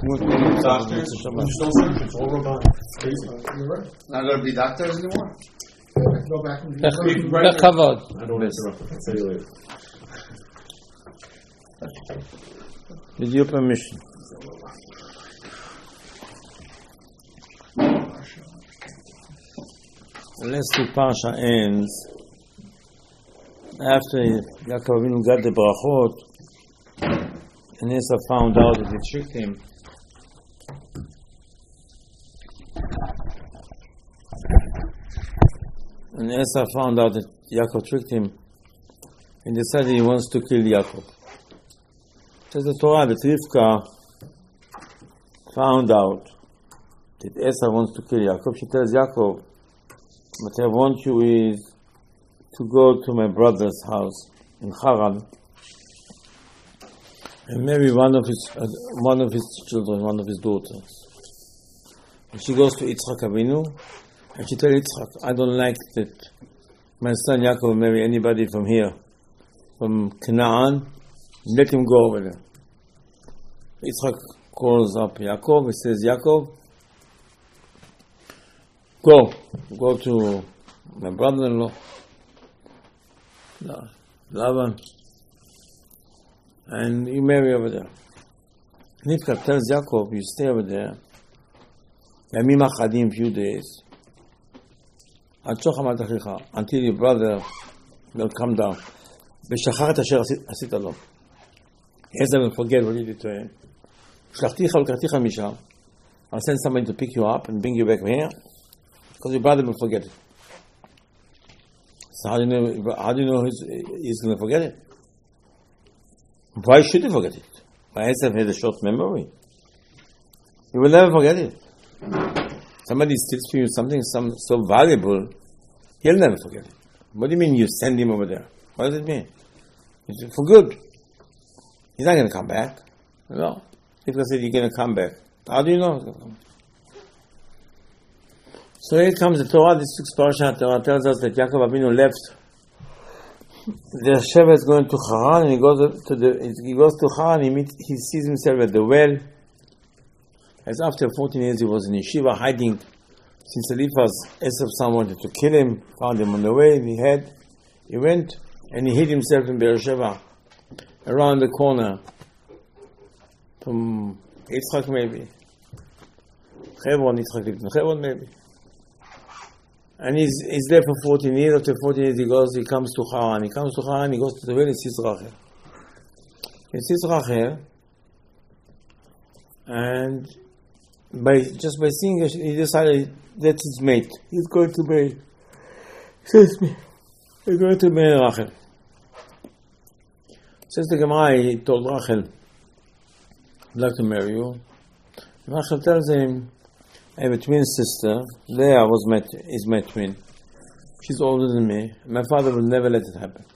Doctors? It's all robotic. You're right. Not going to be doctors anymore? I can go back and בכבוד. I don't want to interrupt. I'll tell you later. With your permission. Unless the Parsha ends, after Yaakov Avinu got the brachot, and Esau found out that he tricked him, and Esau found out that Yaakov tricked him, and decided he wants to kill Yaakov. Says the Torah that Rivka found out that Esau wants to kill Yaakov. She tells Yaakov, what I want you is to go to my brother's house in Haran and marry one of his children, one of his daughters. And she goes to Yitzchak Avinu and she tells Yitzchak, I don't like that my son Yaakov will marry anybody from here, from Canaan. Let him go over there. Yitzchak calls up Yaakov. He says, Yaakov, go to my brother-in-law, Laban, and you marry over there. Rivka tells Yaakov, you stay over there, ימים אחדים, few days, until your brother will come down. ושכח את אשר עשית לו. Ezra will forget what you did to him. שלחתיך ולקחתיך משם. I'll send somebody to pick you up and bring you back here, because your brother will forget it. So how do you know he's going to forget it? Why should he forget it? Why Ezra has a short memory? He will never forget it. Somebody steals from you something so valuable, he'll never forget it. What do you mean you send him over there? What does it mean? It's for good. He's not going to come back. No. People said you're going to come back. How do you know he's going to come back? So here comes the Torah. This week's parasha Torah tells us that Yaakov Avinu left. The Sheva is going to Haran, and he goes to Haran. He sees himself at the well. As after 14 years, he was in yeshiva hiding. Since Eliphaz, Esau's son wanted to kill him, found him on the way. He went and he hid himself in Beersheba, around the corner from Yitzchak maybe. Hebron maybe. And he's there for 14 years. After 14 years, he comes to Haran. He goes to the well, he sees Rachel. He sees Rachel, and just by seeing her, he decided that's his mate. He's going to marry. Says me, he's going to marry Rachel. Says the Gemara, he told Rachel, I'd like to marry you. Rachel tells him, I have a twin sister. Leah is my twin. She's older than me. My father will never let it happen.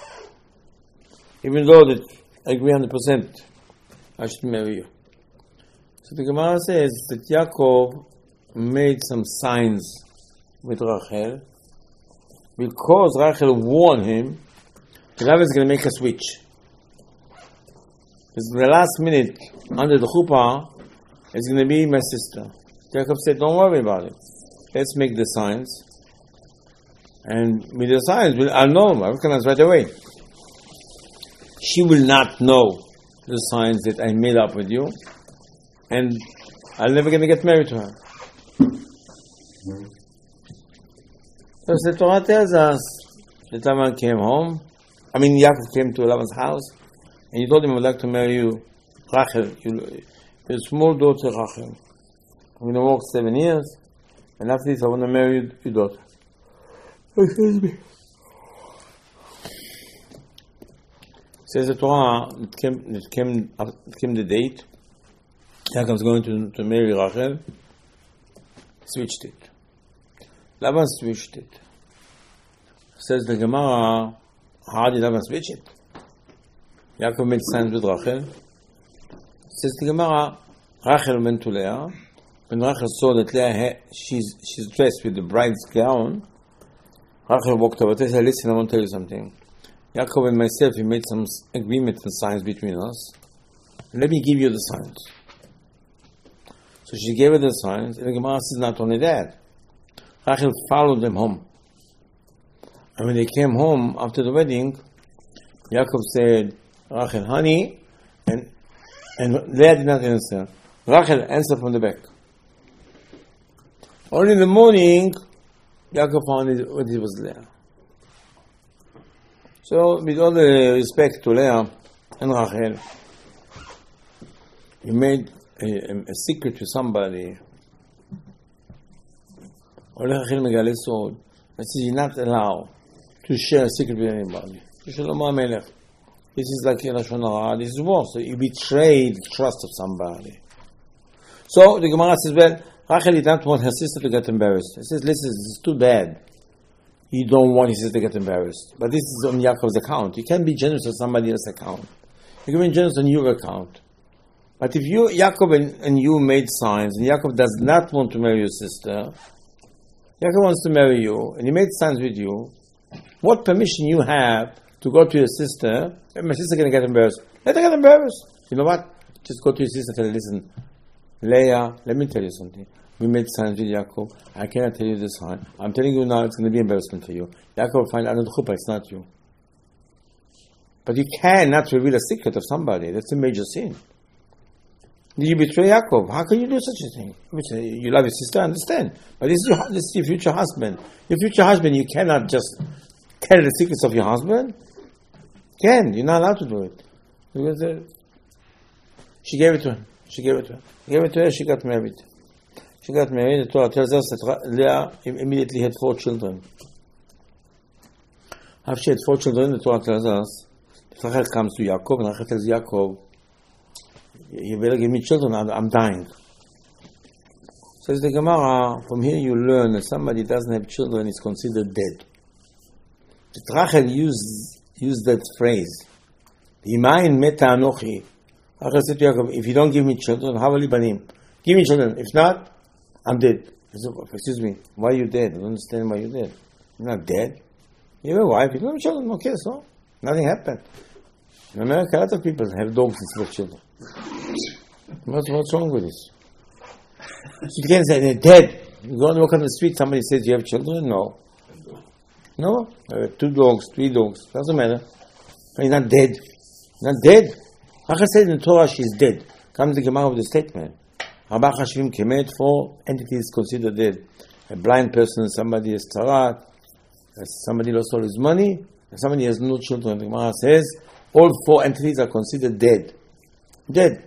Even though that I agree 100%, I should marry you. So the Gemara says that Yaakov made some signs with Rachel because Rachel warned him that Rachel is going to make a switch. Because in the last minute, under the chuppah, it's going to be my sister. Yaakov said, don't worry about it. Let's make the signs. And with the signs, I'll know. I'll recognize right away. She will not know the signs that I made up with you. And I'm never going to get married to her. So the Torah tells us that Laban came home. Yaakov came to Laban's house. And he told him, I would like to marry you, Rachel, your small daughter Rachel. I'm going to work 7 years, and after this I want to marry your daughter. Excuse me. Says the Torah, it came the date. Yaakov's going to marry Rachel. Switched it. Laban switched it. Says the Gemara, how did Laban switch it? Yaakov made signs with Rachel. Says the Gemara, Rachel went to Leah. When Rachel saw that Leah, she's dressed with the bride's gown, Rachel walked over to her and said, listen, I want to tell you something. Yaakov and myself, we made some agreements and signs between us. Let me give you the signs. So she gave her the signs, and the Gemara says not only that. Rachel followed them home. And when they came home after the wedding, Yaakov said, Rachel, honey, and Leah did not answer. Rachel answered from the back. Only in the morning, Yaakov found it was Leah. So, with all the respect to Leah and Rachel, he made a secret to somebody. Rachel megale sod. That is, you're not allowed to share a secret with anybody. This is like Lashon Hara. This is worse. You betrayed the trust of somebody. So the Gemara says, well, Rachel did not want her sister to get embarrassed. She says, listen, this is too bad. You don't want his sister to get embarrassed. But this is on Yaakov's account. You can't be generous on somebody else's account. You can be generous on your account. But if you, Yaakov and you made signs, and Yaakov does not want to marry your sister, Yaakov wants to marry you, and he made signs with you, what permission you have to go to your sister, and my sister going to get embarrassed? Let her get embarrassed. You know what? Just go to your sister and tell her, listen, Leah, let me tell you something. We made signs with Yaakov. I cannot tell you this sign. I'm telling you now, it's going to be embarrassment for you. Yaakov will find out the chuppah, it's not you. But you cannot reveal a secret of somebody. That's a major sin. Did you betray Yaakov? How can you do such a thing? You love your sister, I understand. But this is your future husband. Your future husband, you cannot just tell the secrets of your husband. You're not allowed to do it. Because, she gave it to him. She gave it to her, she got married. The Torah tells us that Leah immediately had 4 children. After she had 4 children, the Torah tells us, Rachel comes to Yaakov, and Rachel tells Yaakov, you better give me children, I'm dying. Says the Gemara, from here you learn that somebody doesn't have children is considered dead. But Rachel used that phrase, Imayin meta anochi. Rachel said to Yaakov, if you don't give me children, havali banim. Give me children. If not, I'm dead. He said, excuse me, why are you dead? I don't understand why you're dead. You're not dead. You have a wife, you don't have children, okay, so nothing happened. In America, a lot of people have dogs instead of children. What's wrong with this? You can't say they're dead. You go and walk on the street, somebody says you have children? No. 2 dogs, 3 dogs. Doesn't matter. But you're not dead. Not dead. Rachel said in the Torah she's dead. Comes the Gemara with the statement. 4 entities considered dead. A blind person, somebody is tzaraat, somebody lost all his money, and somebody has no children. The Gemara says all 4 entities are considered dead. Dead.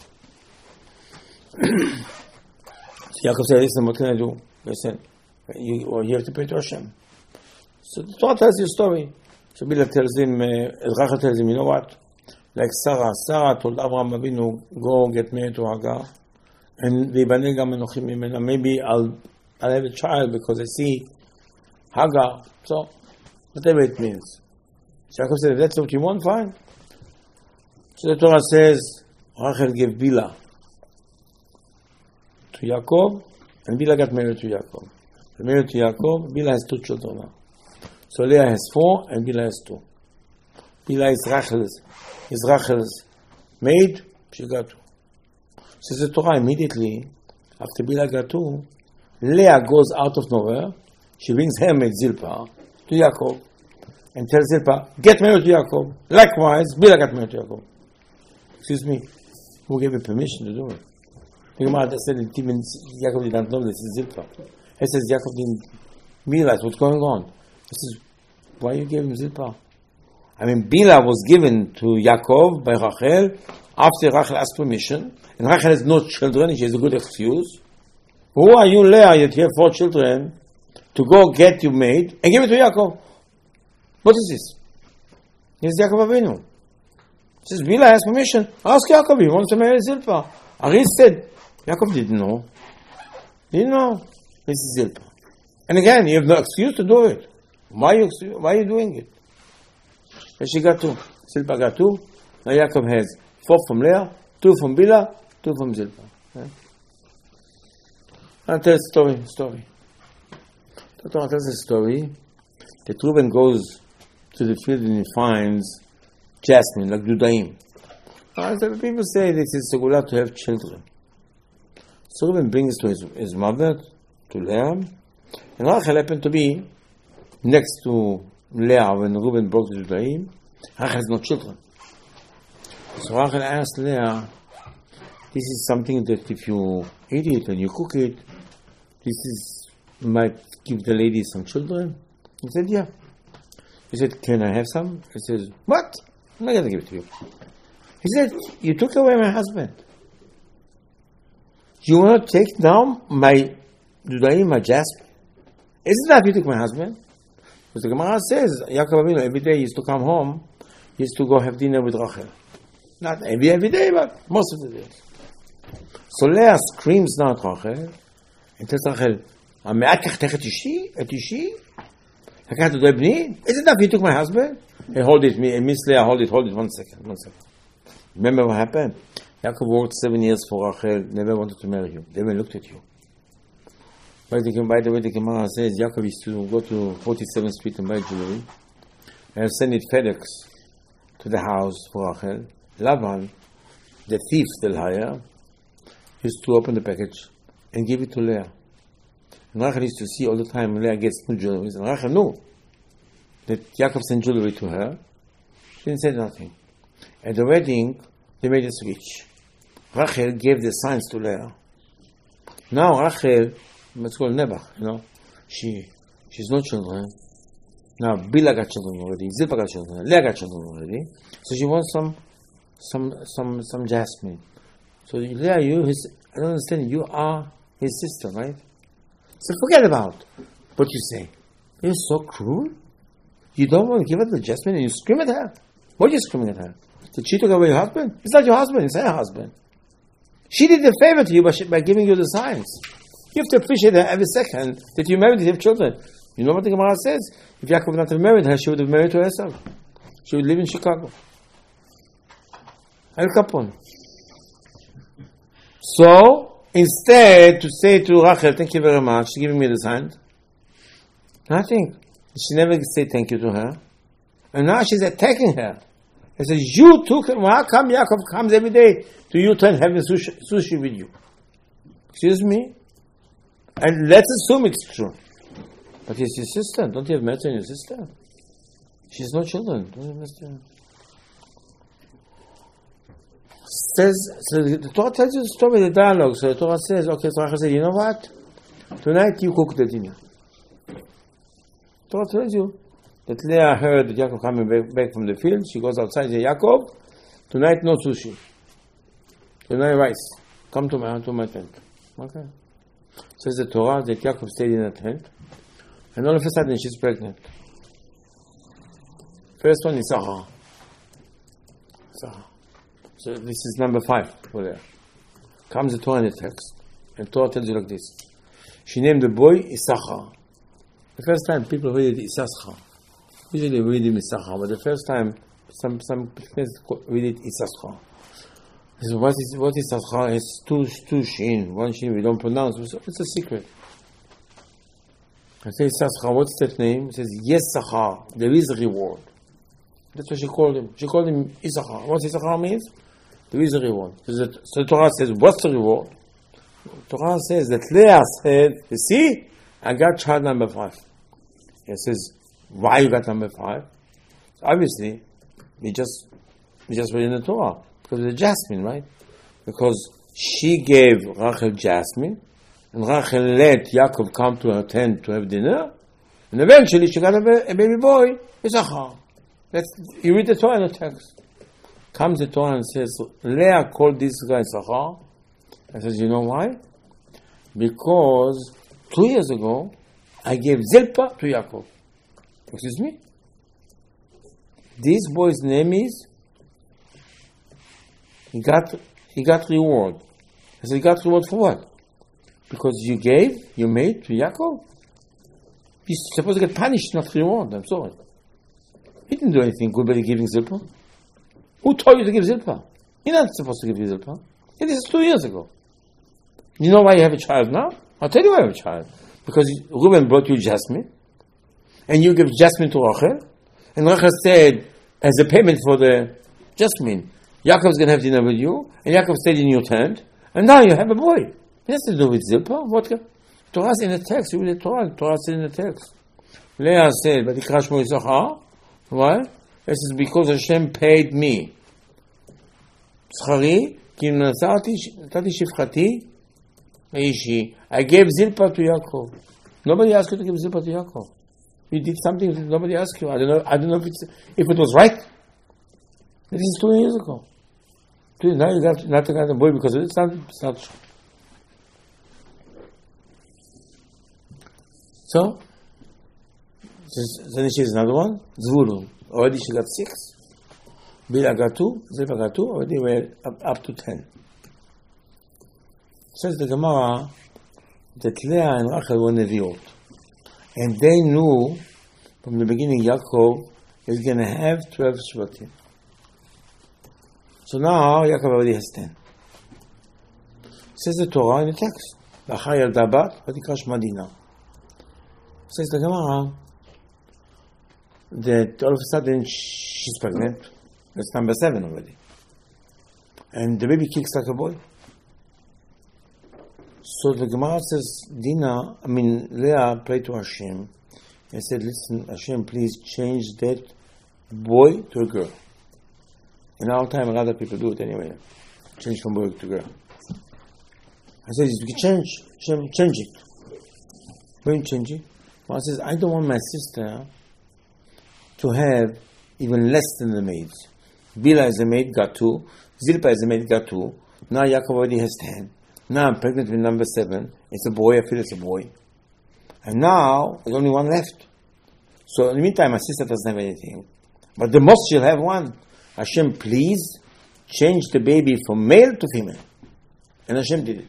Yaakov said, listen, what can I do? Listen, you have to pray to Hashem. So the Torah tells you a story. So Bila tells him, Rachel tells him, you know what? Like Sarah told Abraham Avinu, go get married to Hagar, and maybe I'll have a child because I see Hagar. So whatever it means. So Yaakov said, if that's what you want, fine. So the Torah says, Rachel gave Bila to Yaakov, and Bila got married to Yaakov. Married to Yaakov, Bila has 2 children now. So Leah has 4, and Bila has 2. Bila is Rachel's maid, she got 2. Says the Torah, immediately, after Bila got 2, Leah goes out of nowhere, she brings her maid Zilpah to Yaakov, and tells Zilpah, get married to Yaakov. Likewise, Bila got married to Yaakov. Excuse me, who gave you permission to do it? The Gemara said that even Yaakov did not know this is Zilpah. He says Yaakov didn't realize what's going on. He says, why you gave him Zilpah? I mean, Bila was given to Yaakov by Rachel after Rachel asked permission, and Rachel has no children, and she has a good excuse. Who are you, Leah, that you have 4 children, to go get your maid and give it to Yaakov? What is this? This is Yaakov Avinu. He says, Bila has permission. Ask Yaakov, he wants to marry Zilpah. Ari said, Yaakov didn't know. This is Zilpah. And again, you have no excuse to do it. Why are you doing it? And she got 2. Zilpah got 2. Now Yaakov has 4 from Leah, 2 from Bila, 2 from Zilpah. I'll tell a story. The Torah tells a story that Reuben goes to the field and he finds jasmine, like Dudaim. People say this is Segula to have children. So Reuben brings to his mother, to Leah, and Rachel happened to be next to Leah when Reuben broke the Judaim. Rachel has no children. So Rachel asked Leah, this is something that if you eat it and you cook it, might give the lady some children? He said, yeah. He said, can I have some? He says, what? I'm not going to give it to you. He said, you took away my husband. You want to take now my Judaim, my jasper? Isn't that you took my husband? Because the Gemara says, Yaakov Avinu, every day he used to come home, he used to go have dinner with Rachel. Not every day, but most of the days. So Leah screams now at Rachel, and tells Rachel, המעט קחתך את אישי? לקחת אותו בני? Isn't that you took my husband? Hey, hold it, Miss Leah, hold it, 1 second. Remember what happened? Yaakov worked 7 years for Rachel, never wanted to marry you, never looked at you. By the way, the Gemara says Yaakov used to go to 47th Street and buy jewelry and send it FedEx to the house for Rachel. Laban, the thief, the liar, used to open the package and give it to Leah. And Rachel used to see all the time Leah gets new jewelry. And Rachel knew that Yaakov sent jewelry to her. She didn't say nothing. At the wedding, they made a switch. Rachel gave the signs to Leah. Now Rachel, let's call Nebuch, she's no children. Now Bila got children already, Zilpah got children, Leah got children already. So she wants some jasmine. So Leah, I don't understand, you are his sister, right? So forget about what you say. You're so cruel. You don't want to give her the jasmine and you scream at her. What are you screaming at her? Did she took away your husband? It's not your husband, it's her husband. She did a favor to you by giving you the signs. You have to appreciate her every second that you married to have children. You know what the Gemara says? If Yaakov would not have married her, she would have married to herself. She would live in Chicago. Al Capone. So, instead to say to Rachel, thank you very much, she's giving me this hand. Nothing. She never said thank you to her. And now she's attacking her. He says, you took him. How come Yaakov comes every day to you and having sushi with you? Excuse me? And let's assume it's true. But he's your sister. Don't you have met your sister? She's no children. Don't you have met? So the Torah tells you the story, the dialogue. So the Torah says, okay, so Rachel says, you know what? Tonight you cook the dinner. The Torah tells you that Leah heard that Yaakov coming back from the field. She goes outside and says, Yaakov, tonight no sushi. Tonight rice. Come to my tent. Okay. Says the Torah that Yaakov stayed in a tent, and all of a sudden she's pregnant. First one is Sarah. So this is number 5 for there. Comes the Torah in the text, and Torah tells you like this. She named the boy Issachar. The first time people read it Issachar. Usually we read it Issachar, but the first time some read it Issachar. So what is Issachar? It's two shin. One shin we don't pronounce. It's a secret. I say Issachar, what's that name? It says Yesachar. There is a reward. That's what she called him. She called him Issachar. What Issachar means? There is a reward. So the Torah says, what's the reward? The Torah says that Leah said, you see, I got child number 5. It says, why you got number 5? So obviously, we just read in the Torah. Because of the jasmine, right? Because she gave Rachel jasmine, and Rachel let Yaakov come to her tent to have dinner, and eventually she got a baby boy, Issachar. You read the Torah in the text. Comes the Torah and says, Leah called this guy Issachar. I says, you know why? Because 2 years ago, I gave Zilpah to Yaakov. Excuse me? This boy's name is, he got reward. I said, he got reward for what? Because you made to Yaakov? He's supposed to get punished, not reward. I'm sorry. He didn't do anything good by giving Zilpah. Who told you to give Zilpah? You're not supposed to give Zilpah. This is 2 years ago. You know why you have a child now? I'll tell you why you have a child. Because Reuben brought you jasmine, and you give jasmine to Rachel, and Rachel said, as a payment for the jasmine, Yaakov's going to have dinner with you, and Yaakov stayed in your tent, and now you have a boy. It has to do with Zilpa. What? Torah is in the text. You read the Torah. The Torah is in the text. Leah said, "Vatikra Shmo Yisachar." Why? This is because Hashem paid me. Schari, ki nati shifchati, meishi. I gave Zilpa to Yaakov. Nobody asked you to give Zilpa to Yaakov. You did something that nobody asked you. I don't know if it was right. This is 2 years ago. Now you got not to get a boy because it's not true. So then she has another one. Zvulun. Already she got 6. Bila got 2. Zilpa got 2. Already we're up to 10. Says the Gemara that Leah and Rachel were Neviot. And they knew from the beginning Yaakov is going to have 12 Shvatim. So now Yaakov already has 10. Says the Torah in the text. L'achar yalda bat vatikra shma Dina. Says the Gemara that all of a sudden she's pregnant. That's number 7 already. And the baby kicks like a boy. So the Gemara says, Leah prayed to Hashem and said, listen, Hashem, please change that boy to a girl. In our time, a lot of people do it anyway. Change from boy to girl. I said, you can change it. Why don't you change it? Well, I says, I don't want my sister to have even less than the maids. Bila is a maid, got 2. Zilpa is a maid, got 2. Now Yaakov already has 10. Now I'm pregnant with number 7. It's a boy, I feel it's a boy. And now there's only 1 left. So in the meantime, my sister doesn't have anything. But the most she'll have 1. Hashem, please change the baby from male to female. And Hashem did it.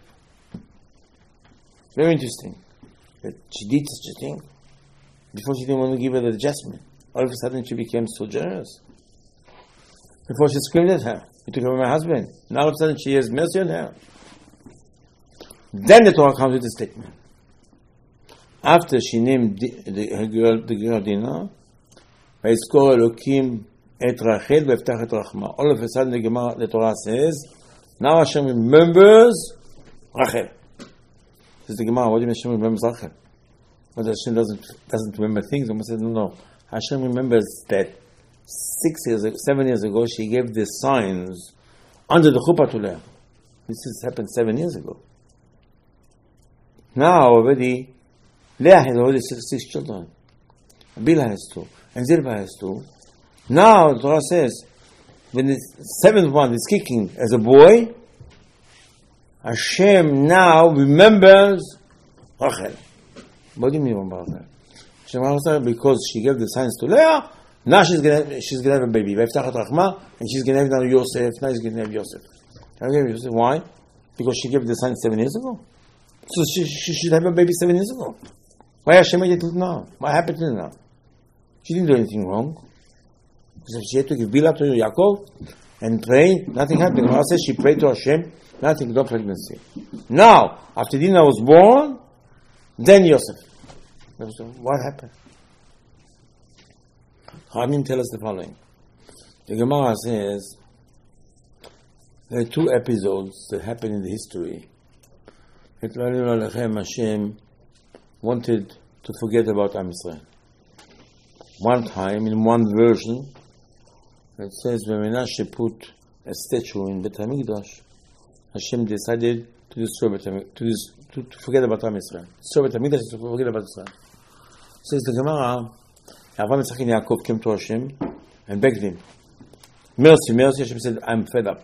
Very interesting. That she did such a thing. Before she didn't want to give her the adjustment. All of a sudden she became so generous. Before she screamed at her. You took away my husband. Now all of a sudden she has mercy on her. Then the Torah comes with a statement. After she named the girl Dinah, Vayizkor Elokim et Rachel v'eftach et Rachma. All of a sudden the Torah says, now Hashem remembers Rachel. Says the Gemara, what do you mean Hashem remembers Rachel? But Hashem doesn't remember things. Someone says, no. Hashem remembers that 7 years ago she gave the signs under the chuppah to Leah. This has happened 7 years ago. Now already, Leah has already 6 children. Bila has 2. And Zilpa has 2. Now the Torah says, when the 7th one is kicking as a boy, Hashem now remembers Rachel. What do you mean remember Rachel? Hashem remembers because she gave the signs to Leah. Now she's gonna have a baby. V'eftach et Rachma, and she's gonna have now Yosef. Now she's gonna have Yosef. Why? Because she gave the signs 7 years ago. So she should have a baby 7 years ago. Why Hashem made it now? What happened to her now? She didn't do anything wrong. Because she had to give Bila to Yaakov and pray. Nothing happened. God says she prayed to Hashem. Nothing, no pregnancy. Now, after Dinah was born, then Yosef. What happened? Chachamim tell us the following. The Gemara says there are 2 episodes that happen in the history. Hashem wanted to forget about Am Yisrael. One time, in one version, it says when Menashe put a statue in Bet HaMikdash, Hashem decided to destroy Bet HaMikdash, to forget about Am Yisrael. Destroy Bet HaMikdash to forget about Israel. Says the Gemara, Avraham, Yitzchak, and Yaakov came to Hashem and begged him, mercy, mercy. Hashem said, I'm fed up.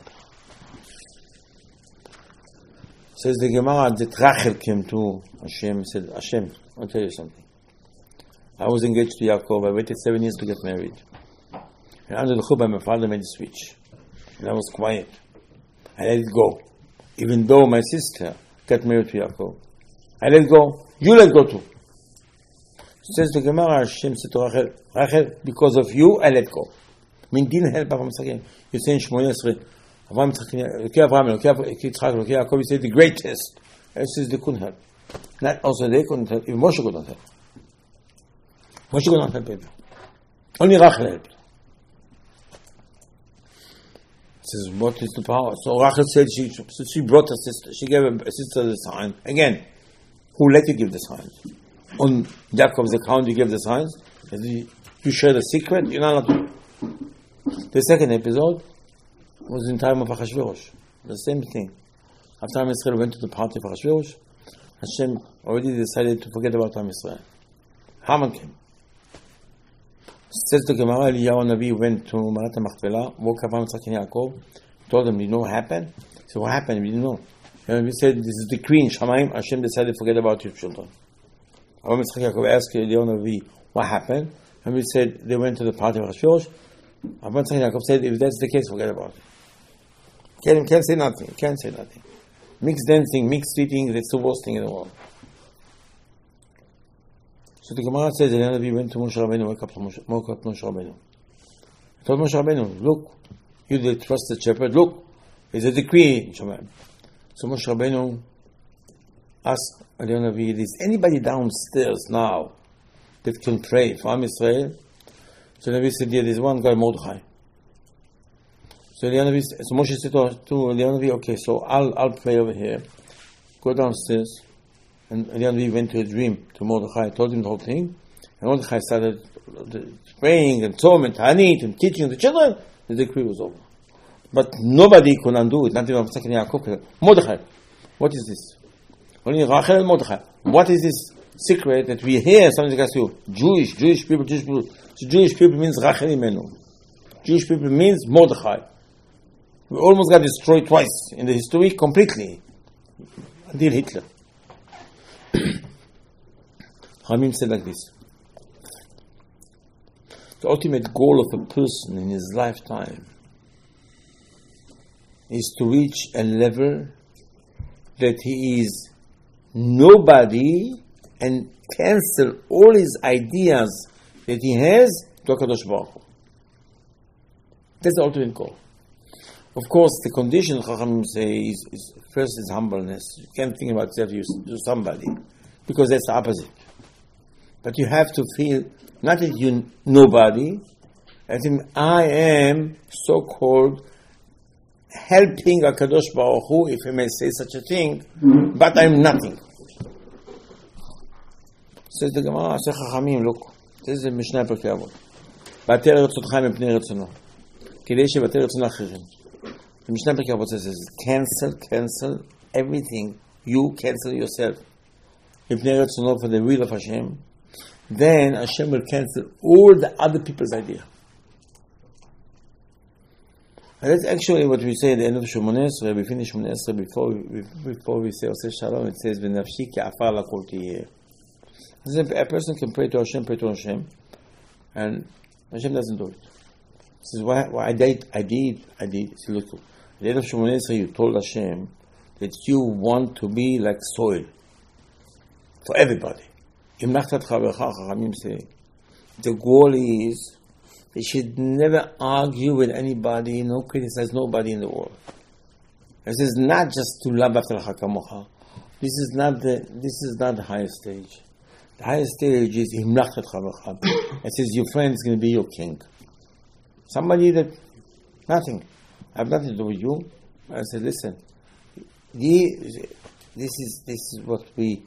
Says the Gemara that Rachel came to Hashem and said, Hashem, I'll tell you something. I was engaged to Yaakov. I waited 7 years to get married. And under the chuppah, my father made a switch. And I was quiet. I let it go. Even though my sister got married to Yaakov. I let it go. You let go too. Says the Gemara, Hashem said to Rachel, Rachel, because of you, I let go. I mean, didn't help Avraham Yitzchak. You say in Shmona Esrei, Avraham Yitzchak, Avraham, Yitzchak, Yaakov, you say the greatest. It says they couldn't help. Not also they couldn't help, even Moshe could not help. Moshe could not help either. Only Rachel helped. Says, what is the power? So Rachel said she brought her sister. She gave her sister the sign. Again, who let you give the signs? On Jacob's account, you give the signs. You share the secret. You're not allowed to. The second episode was in time of Achashverosh. The same thing. After Am Yisrael went to the party of Achashverosh, Hashem already decided to forget about Am Yisrael. Haman came. Says the Gemara, Eliyahu Navi went to Marat HaMachpelah, woke up Yitzchak and Yaakov, told them, you know what happened? He said, what happened? We didn't know. And we said, this is the decree in Shamayim, Hashem decided to forget about your children. Yitzchak and Yaakov asked Eliyahu Navi, what happened? And we said, they went to the party of Achashverosh. Yitzchak and Yaakov said, if that's the case, forget about it. Can't say nothing. Can't say nothing. Mixed dancing, mixed eating, that's the worst thing in the world. So the Gemara says that the Navi went to Moshe Rabbeinu, woke up Moshe Rabbeinu. He told Moshe Rabbeinu, look, you the trusted shepherd, look, there's a decree in Shamayim. So Moshe Rabbeinu asked the Navi, is anybody downstairs now that can pray for Am Yisrael? So the Navi said, yeah, there's one guy, Mordechai. So Moshe said to the Navi, okay, so I'll pray over here. Go downstairs. And Navi went to a dream to Mordechai, told him the whole thing. And Mordechai started praying and Tzom and Ta'anit and teaching the children. The decree was over. But nobody could undo it. Not even Yitzchak and Yaakov. Mordechai, what is this? Only Rachel and Mordechai. What is this secret that we hear? Something like you. Jewish people. So Jewish people means Rachel Imenu. Jewish people means Mordechai. We almost got destroyed twice in the history completely. Until Hitler. Hamim said like this. The ultimate goal of a person in his lifetime is to reach a level that he is nobody and cancel all his ideas that he has to HaKadosh Baruch Hu. That's the ultimate goal. Of course, the condition Chachamim say is first is humbleness. You can't think about yourself, you're somebody, because that's the opposite. But you have to feel not that you're nobody. I think I am so-called helping HaKadosh Baruch Hu, if I may say such a thing, but I'm nothing. Says the Gemara, says Chachamim, look, this is the Mishnah Perkei Avot. Bater רצונך מפני רצונו, כדי שבטל רצון האחרים. The Mishnah Perkei Avot says, cancel everything. You cancel yourself. מפני רצונו, for the will of Hashem. Then Hashem will cancel all the other people's idea. And that's actually what we say at the end of Shmoneh Esrei. We finish Shmoneh Esrei before we say Oseh Shalom. It says, "V'nafshi ke'afar lakol tiyeh." A person can pray to Hashem, and Hashem doesn't do it. He says, "Why I did." He says, "Look, at the end of Shmoneh Esrei, you told Hashem that you want to be like soil for everybody." Chachamim say, the goal is you should never argue with anybody, no criticize nobody in the world. This is not just to love after hakamocha. This is not the highest stage. The highest stage is himlachtat chavecha. It says your friend is going to be your king. Somebody that nothing. I have nothing to do with you. I said, listen, this is what we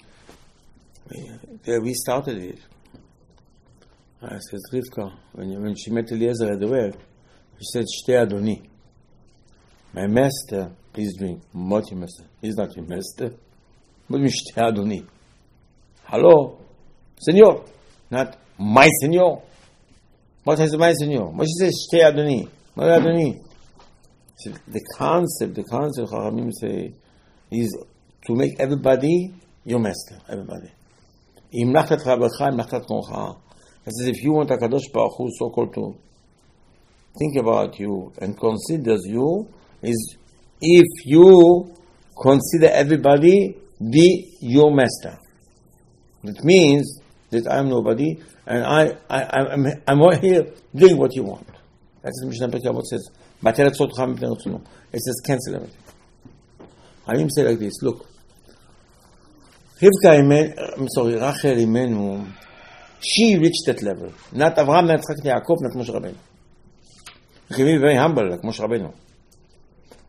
started it. I said, Rivka, when she met Eliezer at the well, she said, Shtei Adoni. My master, please drink. What your master? He's not your master. But Shtei Adoni. Hello? Senor. Not my senor. What is my senor? What she says, Shtei Adoni. My Adoni. The concept Chachamim say, is to make everybody your master. Everybody. It says if you want HaKadosh Baruch Hu so-called to think about you and considers you, is if you consider everybody be your master. That means that I'm nobody and I'm here doing what you want. That's what Mishnah Perkei Avot says. It says cancel everything. Hamim say like this, look, Rachel Imenu, she reached that level. Not Avraham, not Yitzchak, not Yaakov, not Moshe Rabbeinu. She can be very humble like Moshe Rabbeinu.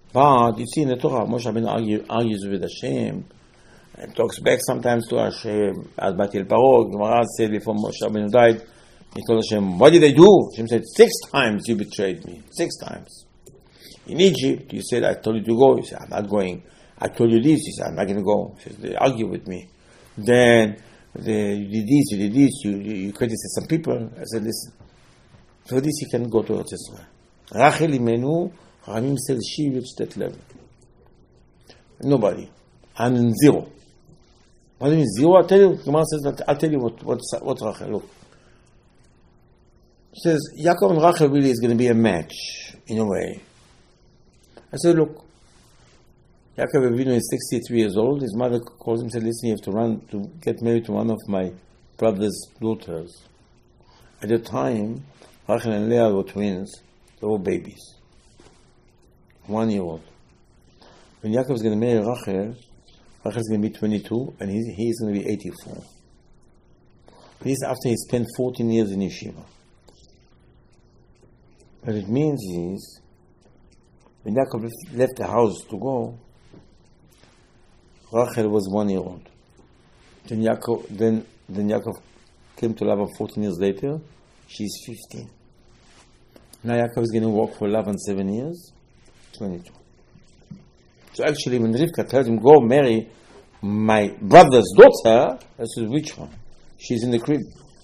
But you see in the Torah, Moshe Rabbeinu argues with Hashem, and talks back sometimes to Hashem. As Batil Paro, Gemara said before Moshe Rabbeinu died, he told Hashem, what did I do? Hashem said, 6 times you betrayed me. 6 times. In Egypt, you said, I told you to go. You said, I'm not going. I told you this. You said, I'm not going to go. He said, they argue with me. Then, you did this, you criticized some people. I said, listen. For this, you can go to Eretz Yisrael. Rachel Imenu, Ramim said, she reached that level. Nobody. I'm in 0. What do you mean 0? I'll tell you, Gemara says that, I'll tell you what Rachel, look. He says, Yaakov and Rachel really is going to be a match, in a way. I said, look, Yaakov Avinu is 63 years old. His mother calls him and said, listen, you have to run to get married to one of my brother's daughters. At the time, Rachel and Leah were twins. They were babies. 1 year old. When Yaakov is going to marry Rachel, Rachel is going to be 22 and he's going to be 84. This is after he spent 14 years in yeshiva. What it means is, when Yaakov left the house to go, Rachel was 1 year old. Then Yaakov came to Lavan 14 years later. She's 15. Now Yaakov is going to work for Lavan 7 years, 22. So actually, when Rivka tells him, go marry my brother's daughter, I said, which one? She's in the crib.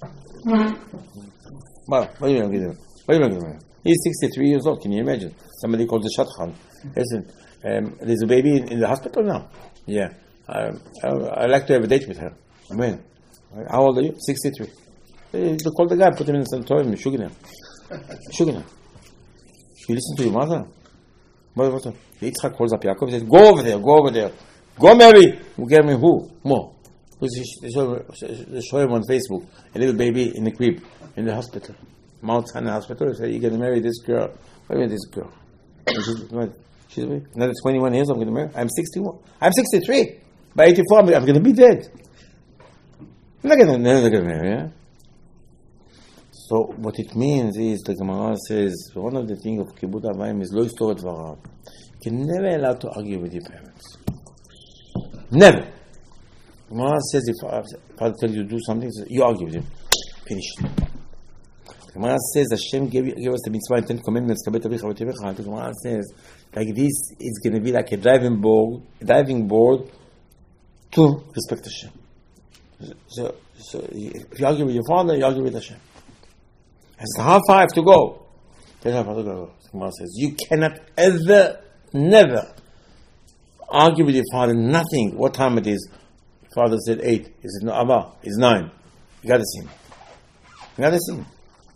Well, what are you going to do? What are you going to do? He's 63 years old. Can you imagine? Somebody called the Shadchan. Listen, there's a baby in the hospital now. Yeah. I'd like to have a date with her. When? How old are you? 63. They called the guy, put him in the sanatorium, Shugina. You listen to your mother? Yitzchak calls up Yaakov and says, go over there. Go marry. You get me who? More. They show him on Facebook, a little baby in the crib, in the hospital. Mount Sinai Hospital. They say, you're going to marry this girl. What do you mean this girl? She's another 21 years I'm going to marry. I'm 61. I'm 63. By 84, I'm going to be dead. I'm not going to marry, yeah? So what it means is, the Gemara says, one of the things of Kibud Avayim is, lo yistor et dvarav. You can never allow to argue with your parents. Never. The Gemara says, if father tells you to do something, you argue with him. Finish. The Gemara says, Hashem gave us the mitzvah and 10 commandments. The Gemara says, like this is going to be like a diving board to respect Hashem. So if you argue with your father, you argue with Hashem. It's how far I have to go. The Gemara says, you cannot ever, never argue with your father, nothing. What time it is? Father said 8. He said, no, Abba, it's 9. You got to see him.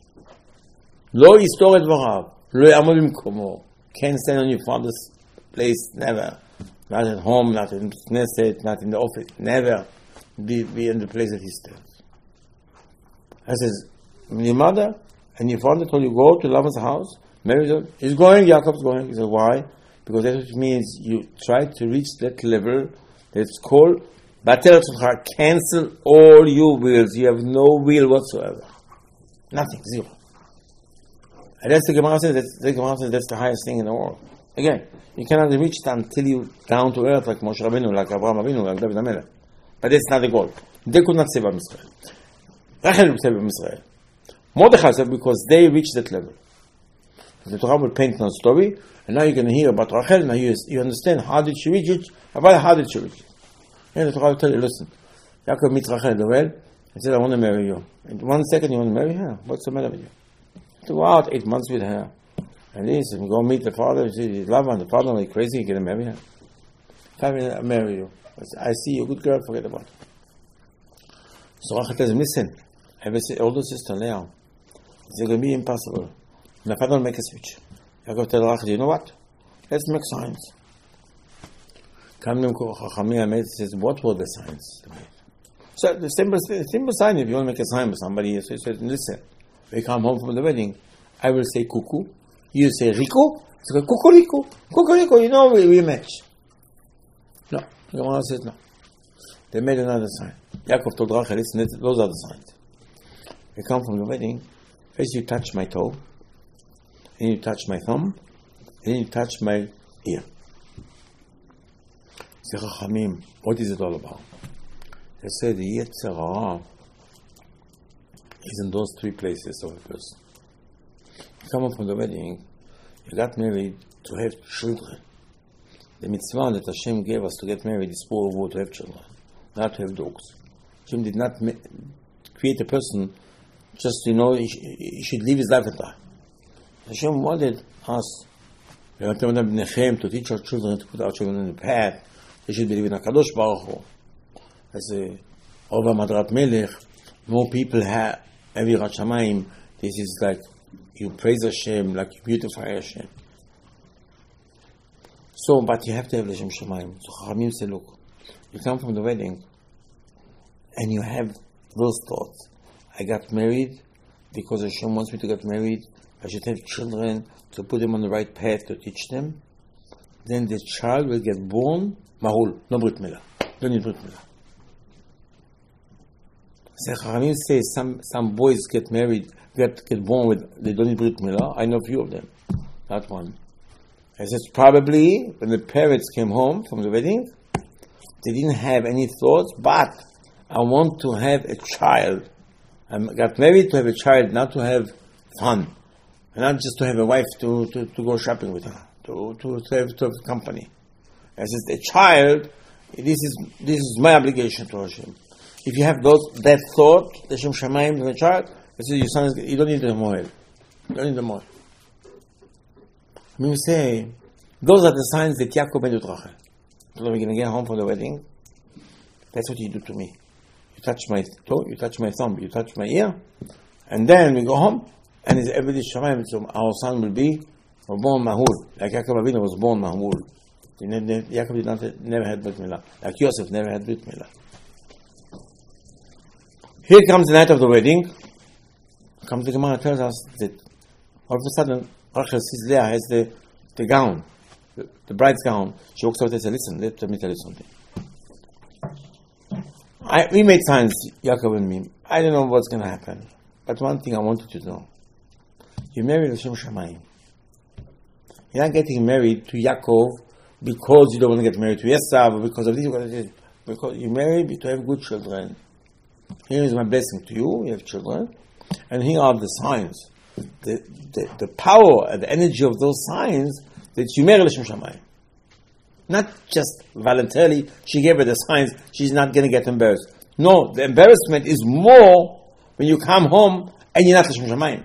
Lo yistor et dvarav, lo ya'amod b'mkomo. Can't stand on your father's place, never. Not at home, not in Knesset, not in the office, never be in the place that he stands. I says, when your mother and your father told you go to Lavan's house, Mary said, he's going, Yaakov's going. He said, why? Because that means you try to reach that level that's called Batel Tzudcha, cancel all your wills. You have no will whatsoever. Nothing, 0. And that's the Gemara says, that's the highest thing in the world. Again, you cannot reach it until you down to earth like Moshe Rabbeinu, like Abraham Avinu, like David HaMelech. But that's not the goal. They could not save Am Yisrael. Rachel would save Am Yisrael. Mordechai said because they reached that level. The Torah will paint a story, and now you're going to hear about Rachel, now you understand how did she reach it, how did she reach it. And the Torah will tell you, listen, Yaakov meets Rachel at the well, and said, I want to marry you. In 1 second, you want to marry her? What's the matter with you? To go out 8 months with her. And he said, go meet the father, he's Lavan, the father, like crazy, you're going to marry her. I'll marry you. I see you're a good girl, forget about it. So Rachel tells him, listen, I have an older sister, Leah. It's going to be impossible. My father will make a switch. Yaakov tells Rachel, you know what? Let's make signs. Kamim Chachamim says, what were the signs? So the simple sign, if you want to make a sign with somebody, so he says, listen, we come home from the wedding, I will say cuckoo, you say Rico, so Cuckoo, you know we match. No, the Gemara says no. They made another sign. Yaakov told Rachel, listen, those are the signs. We come from the wedding, first you touch my toe, then you touch my thumb, then you touch my ear. Say Chachamim, what is it all about? They say the Yetzer Hara is in those three places of a person. You come up from the wedding, you got married to have children. The mitzvah that Hashem gave us to get married is for to have children, not to have dogs. Hashem did not create a person just, he should live his life and die. Hashem wanted us to teach our children, to put our children in the path. They should believe in HaKadosh Baruch Hu. As over Madrat Melech, more people have Avirat Shamayim. This is like you praise Hashem, like you beautify Hashem. So, but you have to have L'Shem Shamayim. So Chachamim say, look, you come from the wedding and you have those thoughts. I got married because Hashem wants me to get married. I should have children to put them on the right path to teach them. Then the child will get born Mahul, no Brit Milah. Don't need Brit Milah. So Chachamim say some boys get married, get born with, they don't need Brit Milah. I know a few of them, not one. I said probably when the parents came home from the wedding, they didn't have any thoughts, but I want to have a child. I got married to have a child, not to have fun. And not just to have a wife to go shopping with her, to have company. I said, a child, this is my obligation to Hashem. If you have that thought, the Shem Shamayim to a child, I said, your son you don't need the Moel. You don't need the Moel. I mean, say, those are the signs that Yaakov made with Rachel. So when we're going to get home from the wedding, that's what you do to me. You touch my toe, you touch my thumb, you touch my ear, and then we go home, and it's everybody Shamayim, so our son will be born Mahul, like Yaakov Avinu was born Mahul. Yaakov never had Brit Milah, like Yosef never had Brit Milah. Here comes the night of the wedding. Comes the Gemara tells us that all of a sudden Rachel sees Leah has the gown, the bride's gown. She walks over and says, listen, let me tell you something. We made signs, Yaakov and me. I don't know what's going to happen. But one thing I want you to know. You married L'Shem Shamayim. You're not getting married to Yaakov because you don't want to get married to Esav or because of this. Because you married to have good children. Here is my blessing to you. You have children. And here are the signs. The power and the energy of those signs that you marry L'Shem Shamayim. Not just voluntarily, she gave her the signs, she's not going to get embarrassed. No, the embarrassment is more when you come home and you're not L'Shem Shamayim.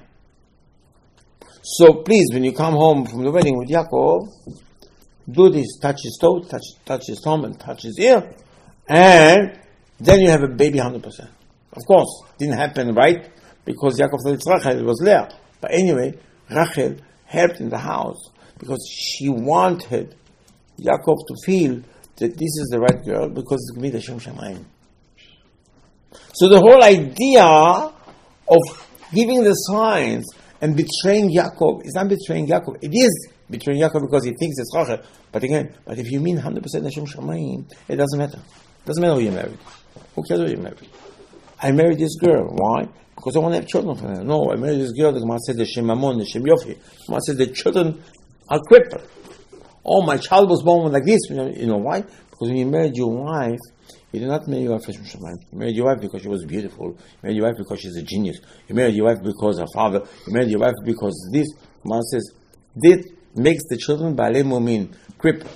So please, when you come home from the wedding with Yaakov, do this, touch his toe, touch his thumb, and touch his ear, and then you have a baby 100%. Of course, it didn't happen right, because Yaakov thought it's Rachel, it was Leah. But anyway, Rachel helped in the house, because she wanted Yaakov to feel that this is the right girl, because it's going to be the Shem Shamayim. So the whole idea of giving the signs and betraying Yaakov is not betraying Yaakov. It is betraying Yaakov because he thinks it's Rachel. But if you mean 100% Hashem Shamayim, it doesn't matter. It doesn't matter who you married. Who cares who you married? I married this girl. Why? Because I want to have children from her. No, I married this girl. The Gemara said the Shem Mamon, the Shem Yofi. The Gemara said the children are crippled. Oh, my child was born like this. You know why? Because when you married your wife, you did not marry your wife for Hashem Shamayim. You married your wife because she was beautiful. You married your wife because she's a genius. You married your wife because her father. You married your wife because this. Gemara says this makes the children Baalei Mumin, crippled.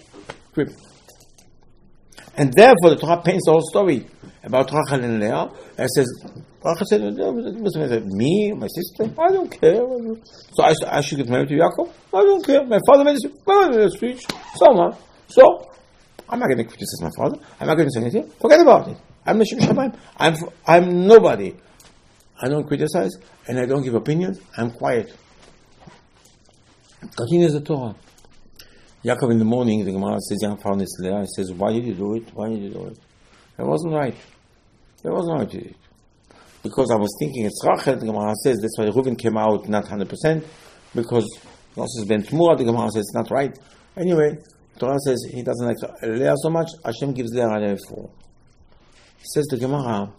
And therefore, the Torah paints the whole story about Rachel and Leah. And says, Rachel said, me, my sister, I don't care. So I should get married to Yaakov? I don't care. My father made a speech. So, I'm not going to criticize my father. I'm not going to say anything. Forget about it. I'm L'Shem Shamayim. I'm nobody. I don't criticize and I don't give opinions. I'm quiet. Continues the Torah. Yaakov in the morning, the Gemara says, Yaakov found his Leah. He says, why did you do it? Why did you do it? It wasn't right. It wasn't right to do it. Because I was thinking it's Rachel, the Gemara says, that's why Reuven came out not 100%, because Moses ben Tmurah, the Gemara says it's not right. Anyway, Torah says he doesn't like Leah so much, Hashem gives Leah a four. Says the Gemara,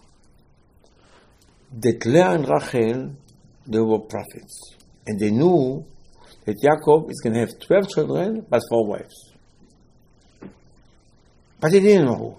that Leah and Rachel, they were prophets. And they knew that Yaakov is going to have 12 children, but 4 wives. But he didn't know who.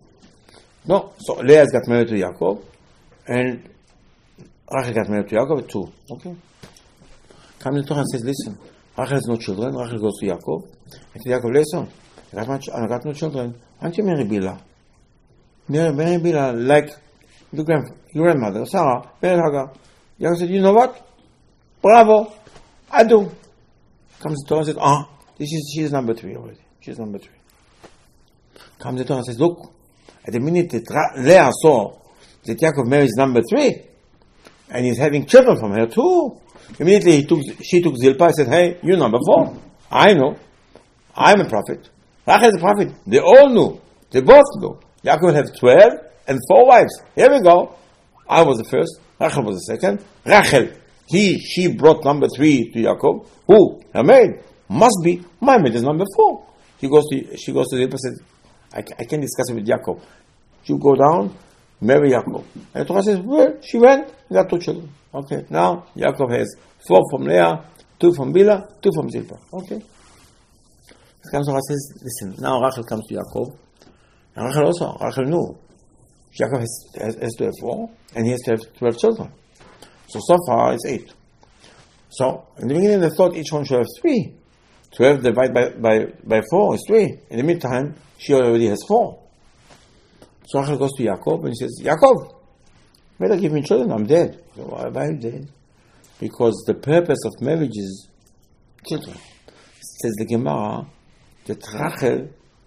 No, so Leah got married to Yaakov, and Rachel got married to Yaakov at 2. Okay. Comes the Torah and says, listen, Rachel has no children. Rachel goes to Yaakov, and to Yaakov, listen, I got no children. Why don't you marry Bilhah? Marry Bilhah like your grandmother, Sarah, married Hagar. Yaakov said, you know what? Bravo, I do. Comes the Torah and says, she's number 3 already. She's number 3. Comes the Torah and says, look, at the minute that Leah saw that Yaakov marries number 3, and he's having children from her too, immediately she took Zilpah and said, hey, you're number 4. I know. I'm a prophet. Rachel is a prophet. They all knew. They both knew. Yaakov will have 12 and 4 wives. Here we go. I was the first. Rachel was the second. Rachel, she brought number 3 to Yaakov. Who? Her maid. Must be. My maid is number 4. She goes to Zilpah and says, I can discuss it with Yaakov. You go down, marry Yaakov. And the Torah says, well, she went, got 2 children. Okay, now Yaakov has 4 from Leah, 2 from Bilhah, 2 from Zilpah. Okay. The Torah says, listen, now Rachel comes to Yaakov. And Rachel knew. Yaakov has to have 4, and he has to have 12 children. So far it's 8. So, in the beginning they thought each one should have 3. 12 divided by 4 is 3. In the meantime, she already has 4. So Rachel goes to Yaakov and says, Yaakov, better give me children, I'm dead. So, why are you dead? Because the purpose of marriage is children. Says the Gemara that Rachel,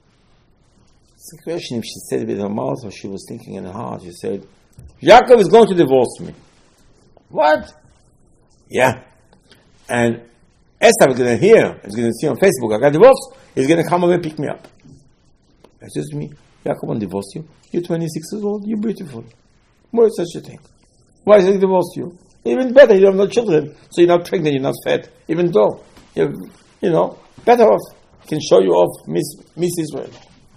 it's a question if she said it with her mouth or she was thinking in her heart. She said, Yaakov is going to divorce me. What? Yeah. And Esther is going to hear, is going to see on Facebook, I got divorced, he's going to come over and pick me up. He says to me, Yaakov won't divorce you. You're 26 years old, you're beautiful. Why is such a thing? Why is he divorce you? Even better, you have no children, so you're not pregnant, you're not fat. Even though, better off. I can show you off, Miss Israel.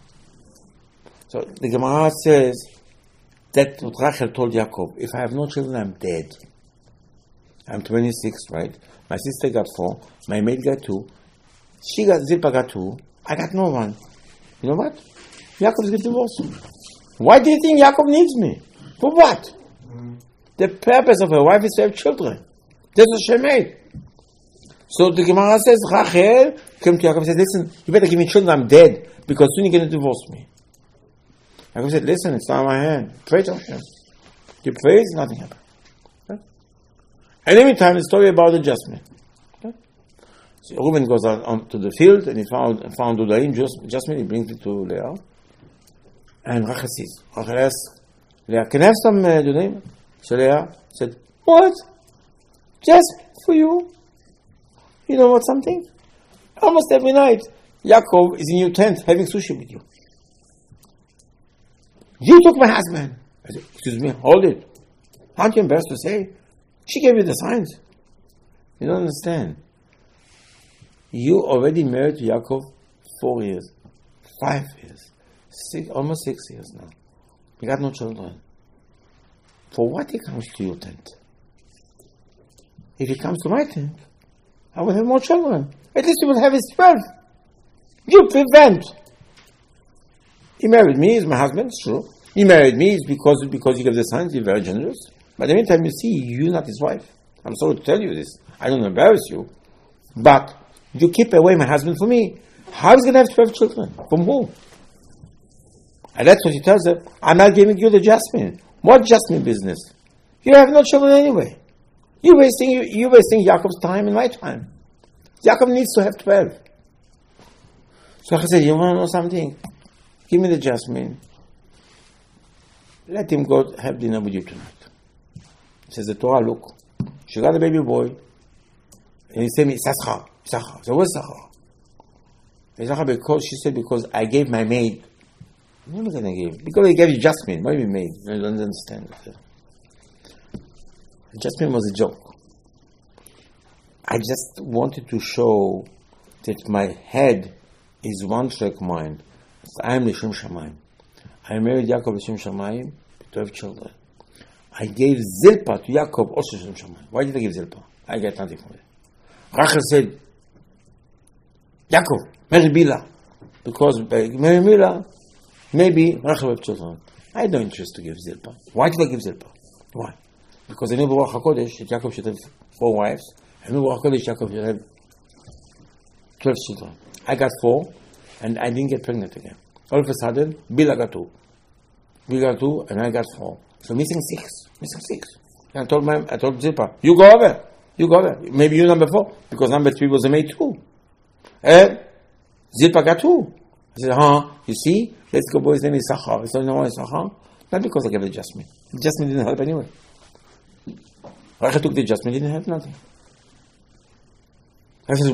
So the Gemara says that what Rachel told Yaakov, if I have no children, I'm dead. I'm 26, right? My sister got 4, my maid got 2, Zilpah got 2, I got no one. You know what? Yaakov's get divorced. Why do you think Yaakov needs me? For what? The purpose of a wife is to have children. That's what she made. So the Gemara says, Rachel came to Yaakov and said, listen, you better give me children, I'm dead, because soon you're going to divorce me. Yaakov said, listen, it's not in my hand. Pray to Hashem. You pray, nothing happens. Okay? And every time the story about adjustment. Okay? So Reuben goes on to the field and he found Udaim, adjustment, he brings it to Leah. And Rachel sees. Rachel asks, Leah, can I have some Udaim? So Leah said, what? Just for you. You know what, something? Almost every night, Yaakov is in your tent having sushi with you. You took my husband. I said, excuse me, hold it. Aren't you embarrassed to say? She gave you the signs. You don't understand. You already married to Yaakov 4 years, 5 years, almost 6 years now. You got no children. For what he comes to your tent? If he comes to my tent, I will have more children. At least he will have his 12. You prevent. He married me, he's my husband, it's true. He married me, it's because you gave the signs, you're very generous. But every time you see, you're not his wife. I'm sorry to tell you this. I don't embarrass you. But you keep away my husband from me. How is he going to have 12 children? From who? And that's what he tells her. I'm not giving you the Jasmine. What Jasmine business? You have no children anyway. You're wasting Yaakov's time and my time. Yaakov needs to have 12. So I said, you want to know something? Give me the Jasmine. Let him go have dinner with you tonight. Says the Torah, look, she got a baby boy, and he said me, Issachar. So what's Issachar? Because I gave my maid. What was I going to give? Because I gave you Jasmine. What do you mean maid? I don't understand. Jasmine was a joke. I just wanted to show that my head is one track mind. I am L'Shem Shamayim. I married Yaakov L'Shem Shamayim to have children. I gave Zilpah to Yaakov also L'Shem Shamayim. Why did I give Zilpah? I got nothing from it. Rachel said, Yaakov, marry Bilhah. Because by marrying Bilhah, Maybe Rachel will have children. I had no interest to give Zilpah. Why did I give Zilpah? Why? Because I knew Baruch HaKodesh that Yaakov should have 4 wives. I knew Baruch HaKodesh Yaakov should have 12 children. I got 4, and I didn't get pregnant again. All of a sudden, Bila got 2. Bila got 2, and I got 4. So missing 6. And I told Zilpah, you go over. Maybe you're number 4, because number 3 was a maid too. And Zilpah got 2. I said, you see, let's go boy's name is Sachar. So you know why Sachar? Not because I gave the adjustment. The adjustment didn't help anyway. Rachel took the adjustment, didn't help nothing. I said,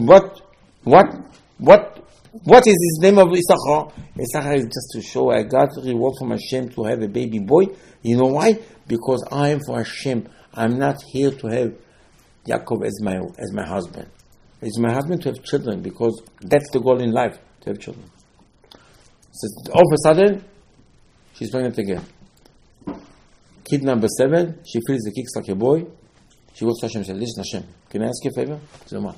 what is his name of Issachar? Issachar is just to show I got reward from Hashem to have a baby boy. You know why? Because I am for Hashem. I'm not here to have Yaakov as my husband. It's my husband to have children, because that's the goal in life, to have children. So all of a sudden, she's pregnant again. Kid number 7, she feels the kicks like a boy. She goes to Hashem and says, listen, Hashem, can I ask you a favor? So what?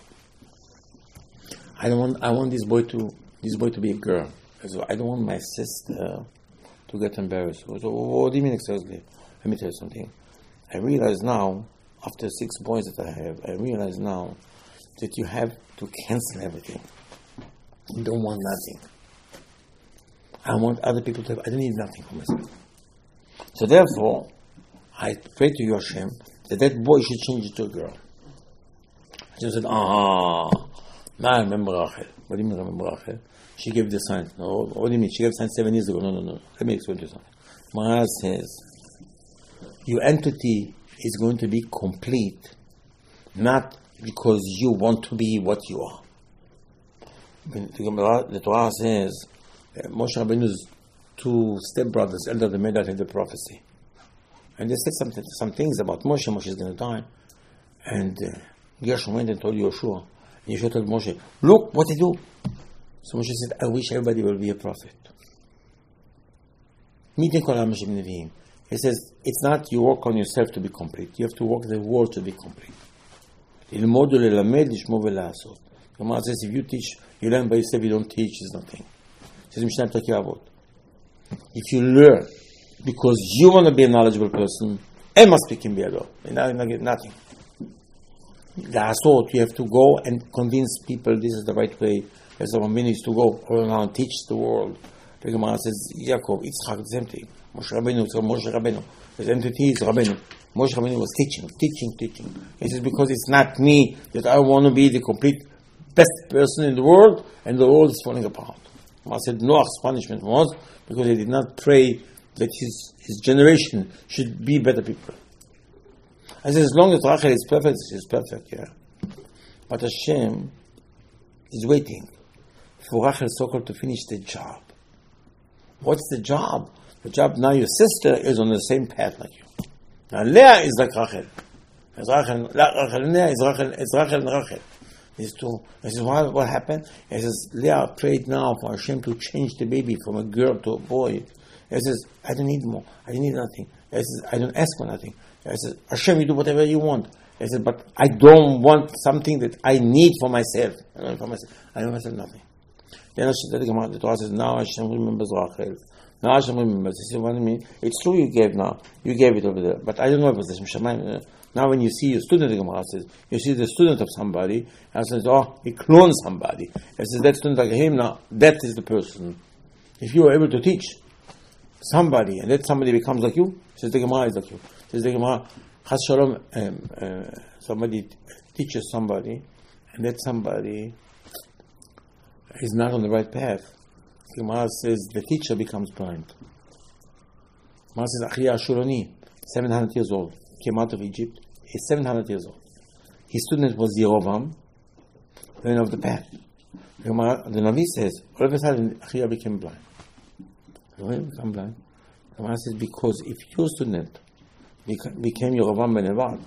I want this boy to be a girl. So I don't want my sister to get embarrassed. So what do you mean exactly? Let me tell you something. I realize now, after 6 boys that I have, I realize now that you have to cancel everything. You don't want nothing. I want other people to have, I don't need nothing for myself. So therefore, I pray to you, Hashem, that boy should change it to a girl. Hashem said, now I remember Rachel. What do you mean remember Rachel? She gave the sign. No, what do you mean? She gave the sign 7 years ago. No. Let me explain to you something. Maharaj says, your entity is going to be complete, not because you want to be what you are. The Torah says, Moshe Rabbeinu's 2 stepbrothers, Eldad and Medad, had the prophecy. And they said some things about Moshe. Moshe is going to die. And Gershom went and told Yoshua. And Yoshua told Moshe, look what they do. So Moshe said, I wish everybody will be a prophet. He says, it's not you work on yourself to be complete. You have to work the world to be complete. The Gemara says, if you teach, you learn by yourself, you don't teach, it's nothing. It says, if you learn because you want to be a knowledgeable person, and must speak in Biado, nothing. You have to go and convince people this is the right way. As a woman needs to go around and teach the world. The Gemara says, Yaakov, Yitzchak, the same thing. Moshe Rabbeinu. His entity is Rabbeinu. Moshe Rabbeinu was teaching. He says, because it's not me that I want to be the complete best person in the world, and the world is falling apart. I said Noach's punishment was because he did not pray that his generation should be better people. I said, as long as Rachel is perfect, she's perfect, yeah. But Hashem is waiting for Rachel so-called to finish the job. What's the job? The job now your sister is on the same path like you. Now Leah is like Rachel. Rachel and Leah is Rachel and Rachel. These two. I says, what happened? He says, Leah prayed now for Hashem to change the baby from a girl to a boy. He says, I don't need more. I don't need nothing. He says, I don't ask for nothing. He says, Hashem, you do whatever you want. He says, but I don't want something that I need for myself. I don't want myself nothing. Then the Torah says, now Hashem remembers Rachel. Now Hashem remembers. He said, what do you mean? It's true you gave now. You gave it over there. But I don't know if it's Hashem Shamayim. Now when you see a student, the Gemara says, you see the student of somebody, and says, he clones somebody. And says, that student like him, now, that is the person. If you are able to teach somebody, and that somebody becomes like you, says the Gemara is like you. Says the Gemara, Chas Shalom, somebody teaches somebody, and that somebody is not on the right path. The Gemara says, the teacher becomes blind. The Gemara says, Achia Ashurani, 700 years old, came out of Egypt. He's 700 years old. His student was Yerovam, then of the path. The Navi says, all of a sudden, Achia became blind. Why become blind? The Gemara says, because if your student became Yerovam ben Nevat,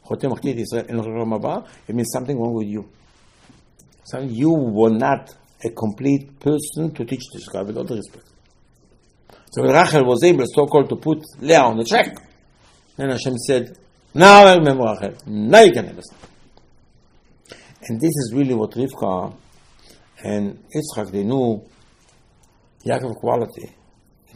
it means something wrong with you. So you were not a complete person to teach this guy, with all the respect. So when Rachel was able, so-called, to put Leah on the track, then Hashem said, now I remember Rachel. Now you can understand. And this is really what Rivka and Yitzchak, they knew Yaakov quality.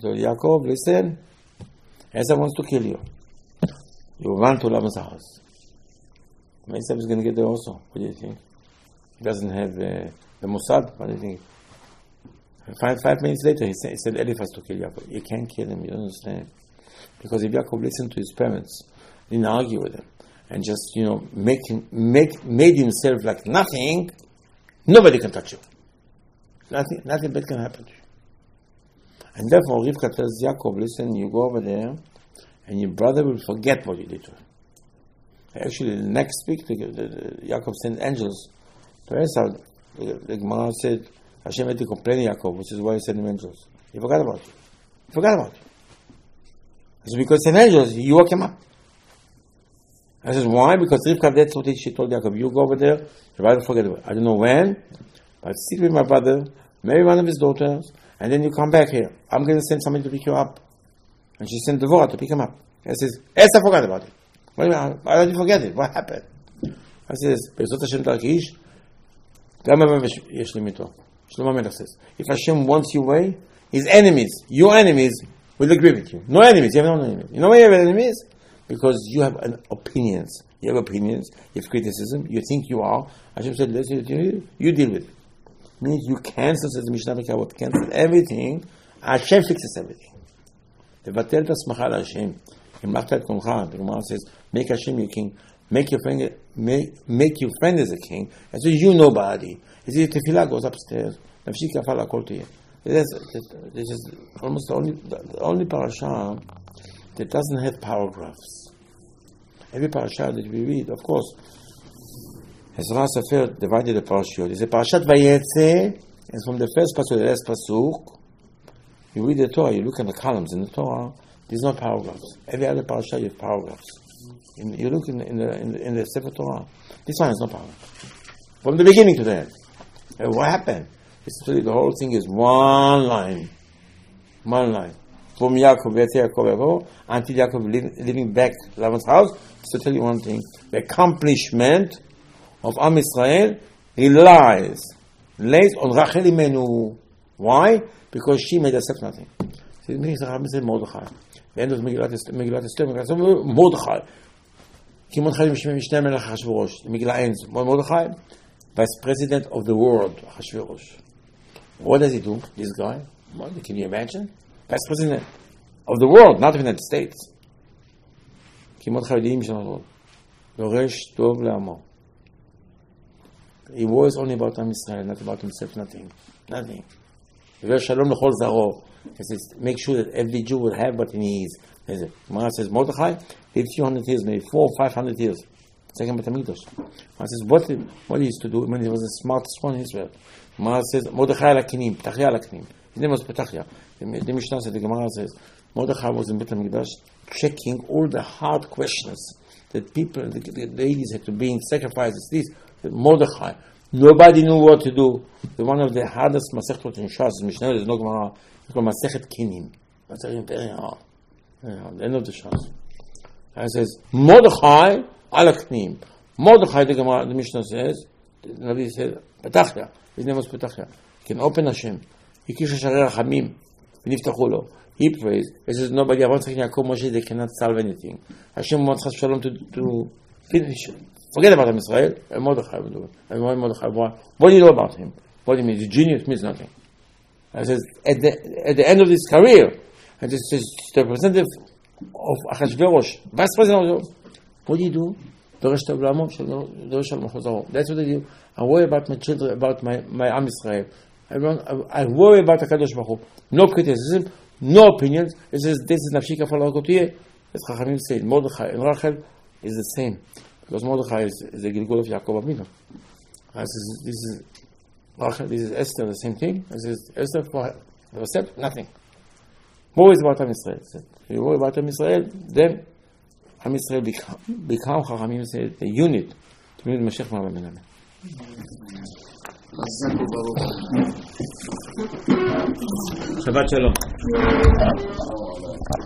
told Yaakov, listen, Esau wants to kill you. You run to Laban's house. Esau is going to get there also. What do you think? He doesn't have the Mossad. What do you think? 5 minutes later, he said Eliphaz to kill Yaakov. You can't kill him, you don't understand. Because if Yaakov listened to his parents, didn't argue with them, and just, made himself like nothing, nobody can touch you. Nothing bad can happen to you. And therefore, Rivka tells Yaakov, listen, you go over there, and your brother will forget what you did to him. Actually, next week, Yaakov sent angels to Esau. The Gemara said, Hashem had to complain to Yaakov, which is why he sent him angels. He forgot about it. It's because he sent angels, you woke him up. I says, why? Because Rivka, that's what she told Yaakov. You go over there, your brother forget about it. I don't know when, but sit with my brother, marry one of his daughters, and then you come back here. I'm going to send somebody to pick you up. And she sent Devorah to pick him up. I says, Esther forgot about it. Why did you forget it? What happened? I says, Bezot Hashem Darkish, Gam Avav Yesh Limito. Shlomo HaMelech says, if Hashem wants you away, his enemies, your enemies, will agree with you. No enemies, you have no enemies. You know why you have enemies? Because you have opinions. You have criticism, you think you are. Hashem said, you deal with it. Means you cancel, says the Mishnah B'Kavod, cancel everything. Hashem fixes everything. The Vatel Tasmacha Hashem. The Gemara says, make Hashem your king, make your friend as a king, and so you nobody. This tefillah goes upstairs. This is almost the only parasha that doesn't have paragraphs. Every parasha that we read, of course, Ezra Sefer divided the parashiyot. It's a parashat Vayetze, and from the first pasuk to the last pasuk, you read the Torah, you look at the columns in the Torah, there's no paragraphs. Every other parasha you have paragraphs. You look in the Sefer Torah, this one has no paragraph. From the beginning to the end. What happened? Essentially, the whole thing is one line. From Yaakov until Yaakov living back to Laban's house. To tell you one thing, the accomplishment of Am Yisrael lays on Rachel Imenu. Why? Because she made herself nothing. So it means Mordechai. The end of Megillat Esther, Mordechai. Megillah ends. Mordechai, vice president of the world, Hashverosh. What does he do, this guy? Can you imagine? Vice president of the world, not of the United States. He was only about Am Yisrael, not about himself, nothing. He says, make sure that every Jew will have what he needs. Mara says, Mordechai lived a few hundred years, maybe 400 or 500 years. Second Beit HaMikdash. Mara says, what he used to do when he was the smartest one in Israel. Mara says, Mordechai al-Akinim, Petachia al-Akinim. His name was Petachia. The Mishnah says, the Gemara says, Mordechai was in Beit HaMikdash checking all the hard questions that people, the ladies had to bring, sacrifices, this. Mordechai. Nobody knew what to do. One of the hardest Masechtot in Shas, Mishnah, there's no Gemara, it's called Masechet Kinim. That's very hard. The end of the Shas. And it says, Mordechai al-Akinim. Mordechai, the Gemara, the Mishnah says, the Nabi said, Petachia. His name was Petachia. He can open Hashem. He kisha sharei rachamim. V'niftachu lo. He prays. He says, nobody, Avraham, Yitzchak, Yaakov, Moshe, they cannot solve anything. Hashem wants Chas Shalom to finish. Forget about Am Yisrael. And Mordechai will do it. And why Mordechai? What do you know about him? What do you mean? He's a genius, means nothing. And it says, at the end of his career, and this is the representative of Achashverosh, vice president, what do you do? That's what I do. I worry about my children, about my Am Yisrael. I worry about HaKadosh Baruch Hu. No criticism, no opinions. It says, this is Nafshika Falakotiyeh. As Chachamim say, Mordechai and Rachel is the same. Because Mordechai is the Gilgul of Yaakov Avinu. This is Rachel, this is Esther, the same thing. This is Esther for herself, nothing. Worry about Am Yisrael. If you worry about Am Yisrael, then Am Yisrael become Chachamim say, the unit to meet Mashiach Ma'aben Ben Amen. Shabbat Shalom.